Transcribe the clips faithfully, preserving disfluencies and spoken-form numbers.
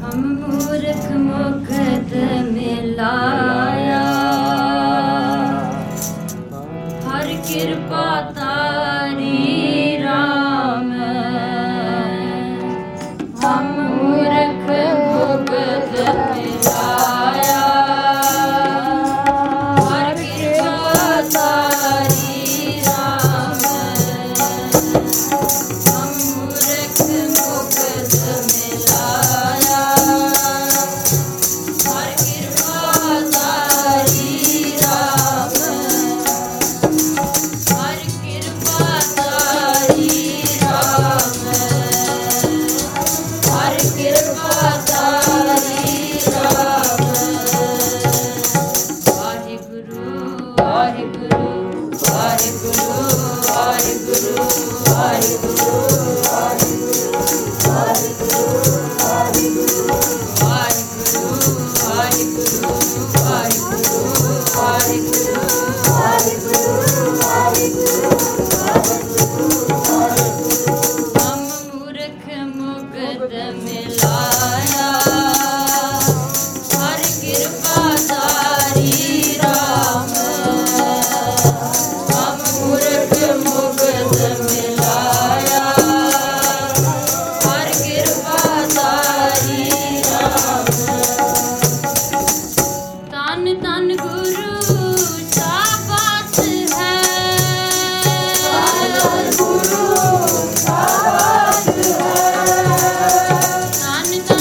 हम मूर्ख मुकत मिलाया, हर कृपा तारी राम। हम मूर्ख मुकत मिलाया, हर कृपा तारी राम। हम मूर्ख मुकत मिलाया, हर कृपा तारी राम। हर कृपा तारी राम, हर कृपा तारी राम। वाहिगुरु वाहिगुरु वाहिगुरु वाहिगुरु वाहिगुरु वाहिगुरु वाहिगुरु वाहिगुरु वाहिगुरु वाहिगुरु वाहिगुरु वाहिगुरु वाहिगुरु वाहिगुरु। हम मूर्ख मुकत मिलाया, हर कृपा तारी राम। हम मूर्ख मुकत मिलाया, हर कृपा तारी राम। तन तन गुरु शाबाश है, गुरु शाबाश है। तन तन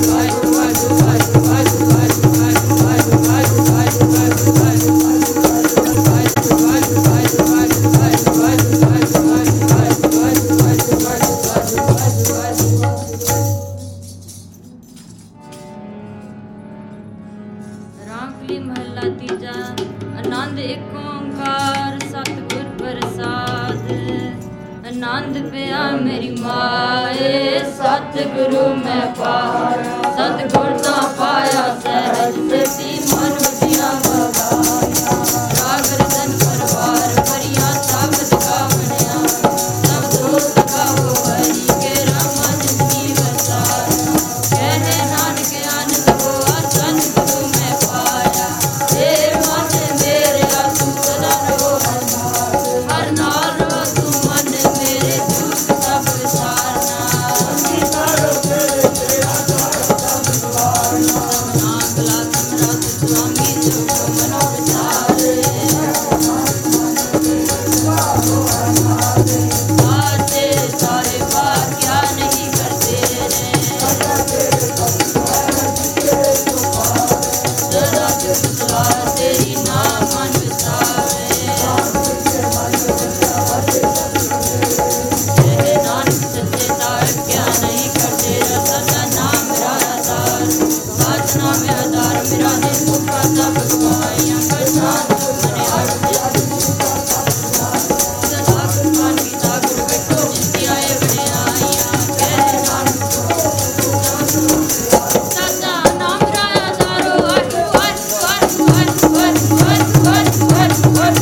ਰਾਮਕਲੀ ਮਹੱਲਾ ਤੀਜਾ। ਆਨੰਦ ਏਕ ਓੰਕਾਰ ਸਤਿਗੁਰ ਪ੍ਰਸਾਦ। ਆਨੰਦ ਪਿਆ ਮੇਰੀ ਮਾਏ ਸਤਿਗੁਰੂ ਮੈਂ ਪਾਇਆ। ਸਤਿਗੁਰ ਤਾਂ ਪਾਇਆ ਸਹਿਜ ਸਿੱਧੀ ਮਨ ਵਜੀਆਂ ਬਗਾਇਆ। ਰਾਗ ਰਤਨ ਪਰਵਾਰ ਭਰੀਆ ਸ਼ਬਦ ਗਾਵਣਿਆ। ਸਭ ਦੋਸਤ ਗਾਵੋ ਹਰੀ ਕੇਰਾ ਮਨ ਜੀ ਵਸਾਇਆ। ਕਹਿ ਨਾਨਕ ਆਨੰਦ ਹੋਆ ਸਤਿਗੁਰੂ ਮੈਂ ਪਾਇਆ। ਏ ਮਨ ਮੇਰਿਆ ਤੂੰ ਸਦਾ ਰਹੋ ਹਰ ਨਾਲ ਰਹੋ ਤੂੰ ਮਨ ਮੇਰੇ ਦੁੱਖ ਸਭ ਵਿਸਾਰਨਾ। ਨਾਮ ਗਲਾ ਸਮਰੱਥ ਸੁਆਮੀ ਜੋ ਮਨੋ ਵਿਚਾਰੇ। ਆਤੇ ਸਾਰੇ ਬਾਤ ਕਿਆ ਨਹੀਂ ਕਰਦੇ ਨੇ। ਸਦਾ ਚੁੱਪ ਸਲਾਹ ਤੇਰੀ ਨਾਮ ਮਨ ਵਿਸਾਰੇ। ਇਹ ਨਾਨਕ ਸੱਚੇ ਸਾਹਿਬ ਕਿਆ ਨਹੀਂ ਕਰਦੇ। ਸਦਾ ਨਾਮ ਮੇਰਾ ਆਧਾਰ। ਸਾਚ ਨਾਮ ਹੈ ਆਧਾਰ ਮੇਰਾ ਨੇ ਮੁਖਾ ਸਭ ਗਵਾਈਆਂ। ਪ੍ਰਸ਼ਾਦ ਮਨੇ ਅਰਜ ਸਦਾ ਕੁਰਬਾਨ ਕੀਤਾ ਗੁਰ ਵੇਖੋ ਜਿੱਤੀ ਆਏ ਵਡਿਆਈਆਂ। ਕਹਿ ਨਾਨਕ ਸਦਾ ਨਾਮ ਮੇਰਾ ਆਧਾਰ। ਵਰ ਵਰ ਵਰ ਵਰ ਵਰ ਵਰ ਵਰ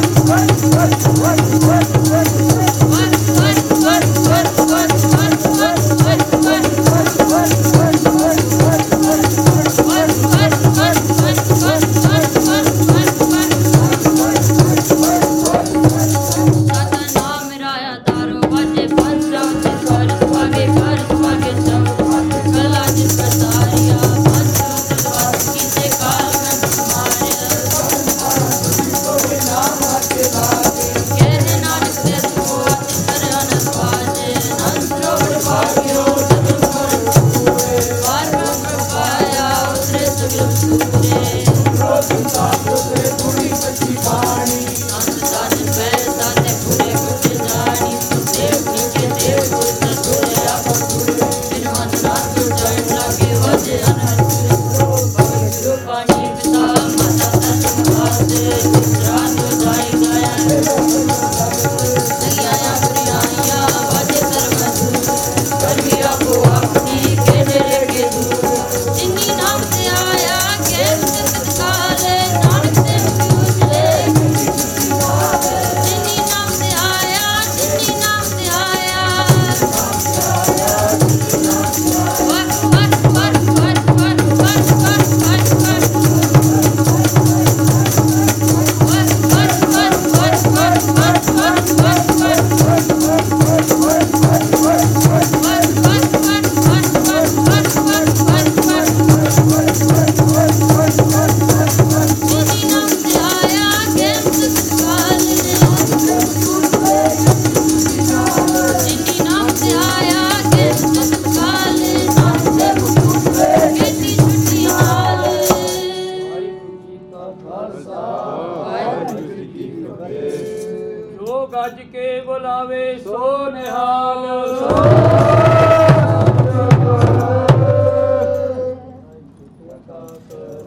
ਗੱਜ ਕੇ ਬੁਲਾਵੇ ਸੋ ਨਿਹਾਲ। ਸੋ